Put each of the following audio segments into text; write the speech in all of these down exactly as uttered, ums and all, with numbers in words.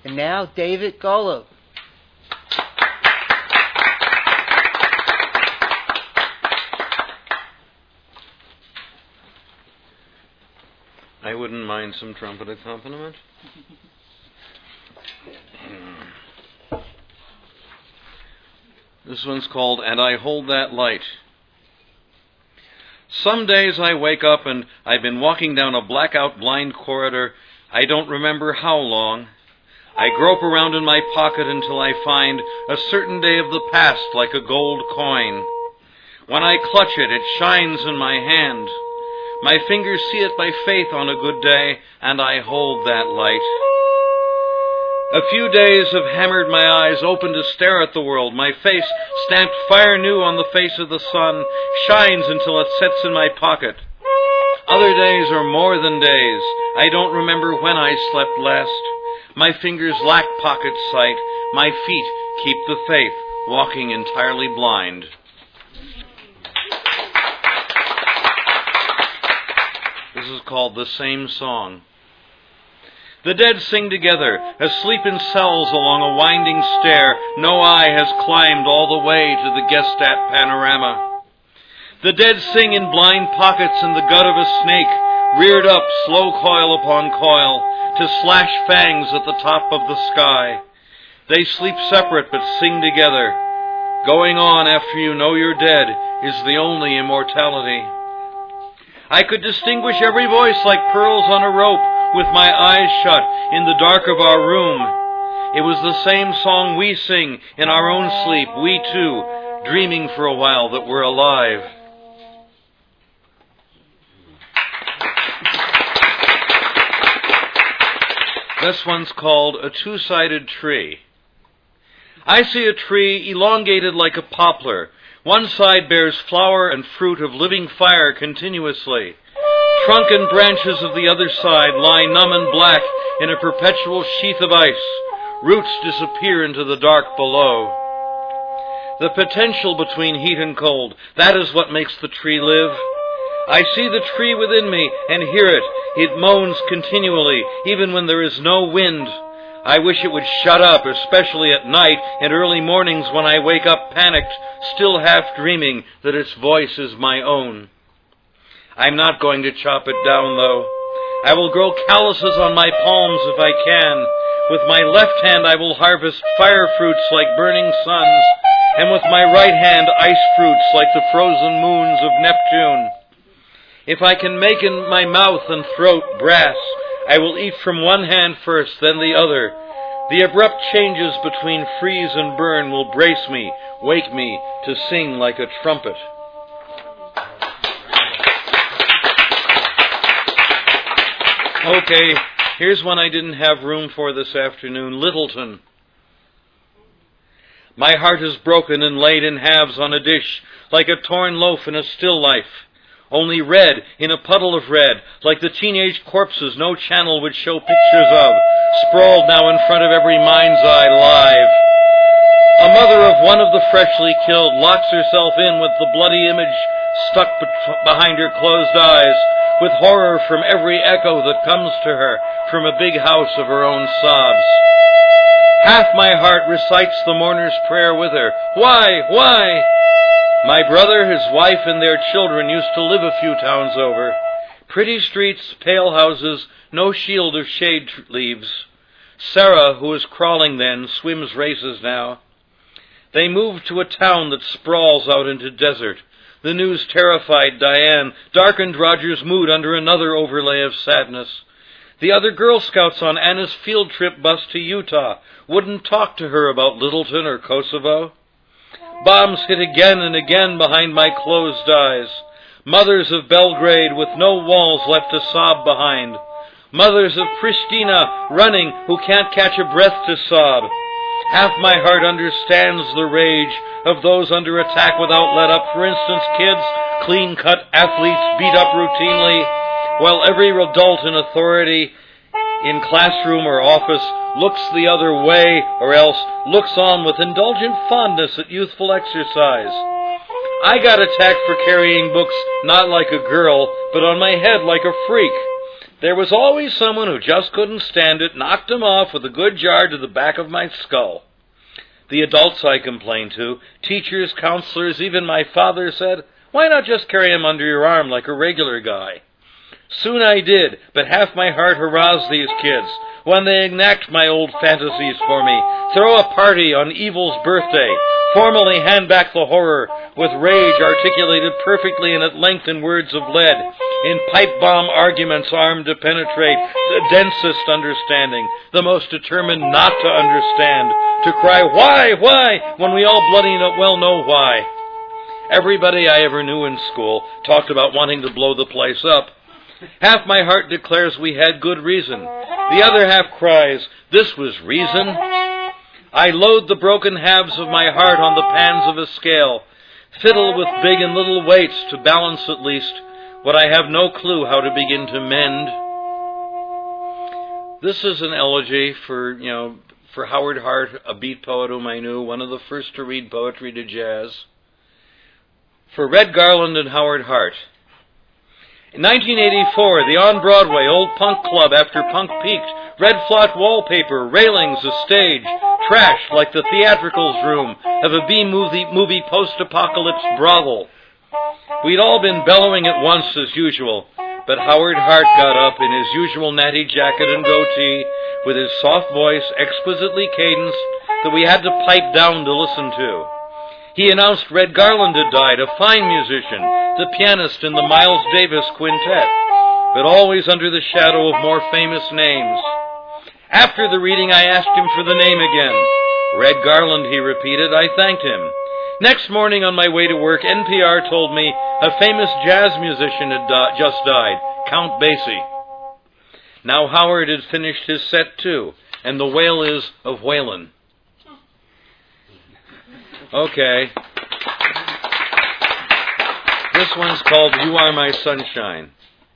And now, David Golub. I wouldn't mind some trumpet accompaniment. This one's called And I Hold That Light. Some days I wake up and I've been walking down a blackout blind corridor. I don't remember how long. I grope around in my pocket until I find a certain day of the past like a gold coin. When I clutch it, it shines in my hand. My fingers see it by faith on a good day, and I hold that light. A few days have hammered my eyes open to stare at the world. My face, stamped fire new on the face of the sun, shines until it sets in my pocket. Other days are more than days. I don't remember when I slept last. My fingers lack pocket sight. My feet keep the faith, walking entirely blind. This is called The Same Song. The dead sing together, asleep in cells along a winding stair. No eye has climbed all the way to the Gestatt panorama. The dead sing in blind pockets in the gut of a snake, reared up, slow coil upon coil, to slash fangs at the top of the sky. They sleep separate but sing together. Going on after you know you're dead is the only immortality. I could distinguish every voice like pearls on a rope with my eyes shut in the dark of our room. It was the same song we sing in our own sleep, we too, dreaming for a while that we're alive. This one's called A Two-Sided Tree. I see a tree elongated like a poplar. One side bears flower and fruit of living fire continuously. Trunk and branches of the other side lie numb and black in a perpetual sheath of ice. Roots disappear into the dark below. The potential between heat and cold, that is what makes the tree live. I see the tree within me and hear it. It moans continually, even when there is no wind. I wish it would shut up, especially at night and early mornings when I wake up panicked, still half dreaming that its voice is my own. I'm not going to chop it down, though. I will grow calluses on my palms if I can. With my left hand I will harvest fire fruits like burning suns, and with my right hand ice fruits like the frozen moons of Neptune. If I can make in my mouth and throat brass, I will eat from one hand first, then the other. The abrupt changes between freeze and burn will brace me, wake me to sing like a trumpet. Okay, here's one I didn't have room for this afternoon, Littleton. My heart is broken and laid in halves on a dish, like a torn loaf in a still life. Only red in a puddle of red, like the teenage corpses no channel would show pictures of, sprawled now in front of every mind's eye live. A mother of one of the freshly killed locks herself in with the bloody image stuck behind her closed eyes, with horror from every echo that comes to her from a big house of her own sobs. Half my heart recites the mourner's prayer with her. Why? Why? My brother, his wife, and their children used to live a few towns over. Pretty streets, pale houses, no shield of shade leaves. Sarah, who was crawling then, swims races now. They moved to a town that sprawls out into desert. The news terrified Diane, darkened Roger's mood under another overlay of sadness. The other Girl Scouts on Anna's field trip bus to Utah wouldn't talk to her about Littleton or Kosovo. Bombs hit again and again behind my closed eyes. Mothers of Belgrade with no walls left to sob behind. Mothers of Pristina running who can't catch a breath to sob. Half my heart understands the rage of those under attack without let up. For instance, kids, clean-cut athletes beat up routinely, while every adult in authority in classroom or office looks the other way or else looks on with indulgent fondness at youthful exercise. I got attacked for carrying books not like a girl, but on my head like a freak. There was always someone who just couldn't stand it, knocked him off with a good jar to the back of my skull. The adults I complained to, teachers, counselors, even my father said, "Why not just carry him under your arm like a regular guy?" Soon I did, but half my heart hurrahs these kids when they enact my old fantasies for me, throw a party on evil's birthday, formally hand back the horror, with rage articulated perfectly and at length in words of lead, in pipe-bomb arguments armed to penetrate the densest understanding, the most determined not to understand, to cry, "Why, why?" when we all bloody well know why. Everybody I ever knew in school talked about wanting to blow the place up. Half my heart declares we had good reason. The other half cries, "This was reason." I load the broken halves of my heart on the pans of a scale, fiddle with big and little weights to balance at least what I have no clue how to begin to mend. This is an elegy for, you know, for Howard Hart, a beat poet whom I knew, one of the first to read poetry to jazz. For Red Garland and Howard Hart. In nineteen eighty-four, the on-Broadway Old Punk Club, after punk peaked, red flat wallpaper, railings, a stage, trashed like the theatricals room of a B-movie movie post-apocalypse brothel. We'd all been bellowing at once as usual, but Howard Hart got up in his usual natty jacket and goatee, with his soft voice exquisitely cadenced that we had to pipe down to listen to. He announced Red Garland had died, a fine musician, the pianist in the Miles Davis Quintet, but always under the shadow of more famous names. After the reading, I asked him for the name again. Red Garland, he repeated. I thanked him. Next morning on my way to work, N P R told me a famous jazz musician had di- just died, Count Basie. Now Howard had finished his set too, and the wail is of Waylon. Okay. This one's called You Are My Sunshine.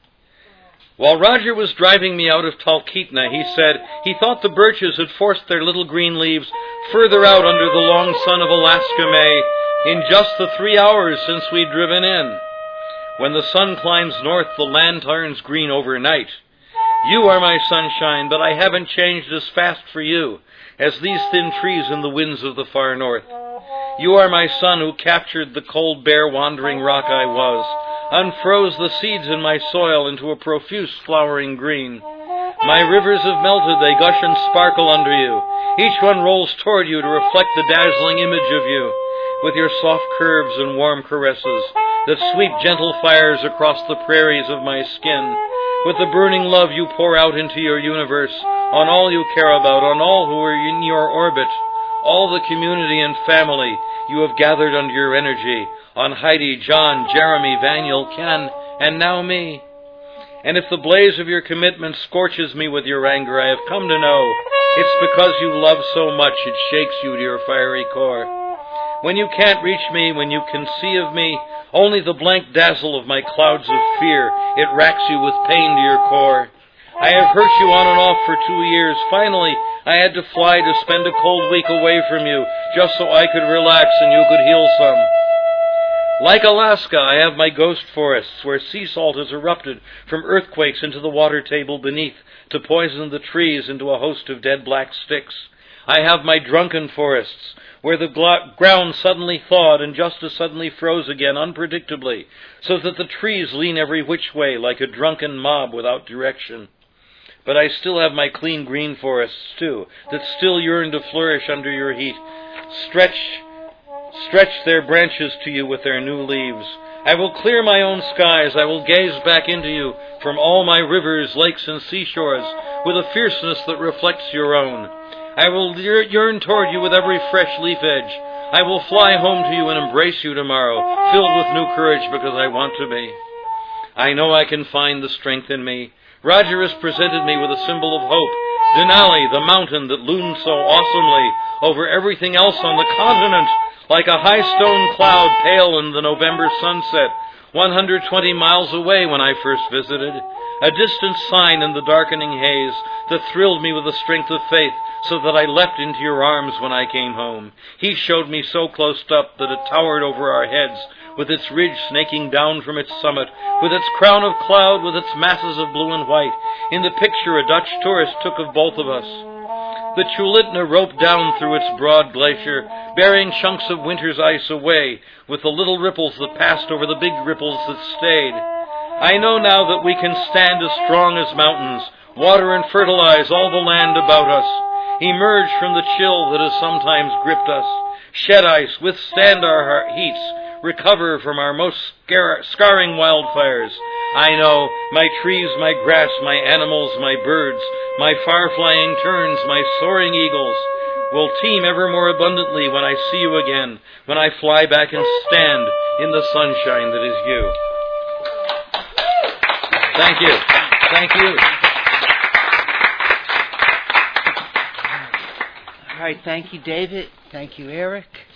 While Roger was driving me out of Talkeetna, he said he thought the birches had forced their little green leaves further out under the long sun of Alaska May in just the three hours since we'd driven in. When the sun climbs north, the land turns green overnight. You are my sunshine, but I haven't changed as fast for you as these thin trees in the winds of the far north. You are my sun who captured the cold, bare, wandering rock I was, unfroze the seeds in my soil into a profuse flowering green. My rivers have melted, they gush and sparkle under you. Each one rolls toward you to reflect the dazzling image of you, with your soft curves and warm caresses that sweep gentle fires across the prairies of my skin, with the burning love you pour out into your universe, on all you care about, on all who are in your orbit, all the community and family you have gathered under your energy, on Heidi, John, Jeremy, Vaniel, Ken, and now me. And if the blaze of your commitment scorches me with your anger, I have come to know it's because you love so much it shakes you to your fiery core. When you can't reach me, when you can see of me only the blank dazzle of my clouds of fear, it racks you with pain to your core. I have hurt you on and off for two years. Finally, I had to fly to spend a cold week away from you, just so I could relax and you could heal some. Like Alaska, I have my ghost forests, where sea salt has erupted from earthquakes into the water table beneath, to poison the trees into a host of dead black sticks. I have my drunken forests, where the gl- ground suddenly thawed and just as suddenly froze again unpredictably, so that the trees lean every which way like a drunken mob without direction. But I still have my clean green forests, too, that still yearn to flourish under your heat, stretch, stretch their branches to you with their new leaves. I will clear my own skies. I will gaze back into you from all my rivers, lakes, and seashores with a fierceness that reflects your own. I will yearn toward you with every fresh leaf edge. I will fly home to you and embrace you tomorrow, filled with new courage because I want to be. I know I can find the strength in me. Roger has presented me with a symbol of hope, Denali, the mountain that loomed so awesomely over everything else on the continent, like a high stone cloud pale in the November sunset, one hundred twenty miles away when I first visited, a distant sign in the darkening haze that thrilled me with the strength of faith, so that I leapt into your arms when I came home. He showed me so close up that it towered over our heads, with its ridge snaking down from its summit, with its crown of cloud, with its masses of blue and white, in the picture a Dutch tourist took of both of us. The Chulitna roped down through its broad glacier, bearing chunks of winter's ice away, with the little ripples that passed over the big ripples that stayed. I know now that we can stand as strong as mountains, water and fertilize all the land about us, emerge from the chill that has sometimes gripped us, shed ice, withstand our heats, recover from our most scar- scarring wildfires. I know my trees, my grass, my animals, my birds, my far-flying terns, my soaring eagles will teem ever more abundantly when I see you again, when I fly back and stand in the sunshine that is you. Thank you. Thank you. All right, thank you, David. Thank you, Eric.